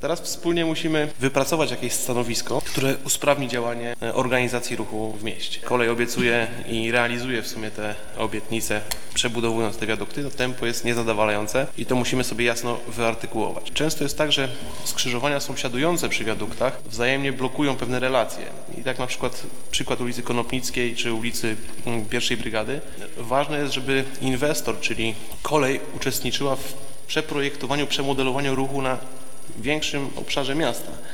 Teraz wspólnie musimy wypracować jakieś stanowisko, które usprawni działanie organizacji ruchu w mieście. Kolej obiecuje i realizuje w sumie te obietnice, przebudowując te wiadukty. To tempo jest niezadowalające i to musimy sobie jasno wyartykułować. Często jest tak, że skrzyżowania sąsiadujące przy wiaduktach wzajemnie blokują pewne relacje. I tak na przykład ulicy Konopnickiej czy ulicy 1. Brygady. Ważne jest, żeby inwestor, czyli kolej, uczestniczyła w przeprojektowaniu, przemodelowaniu ruchu na większym obszarze miasta.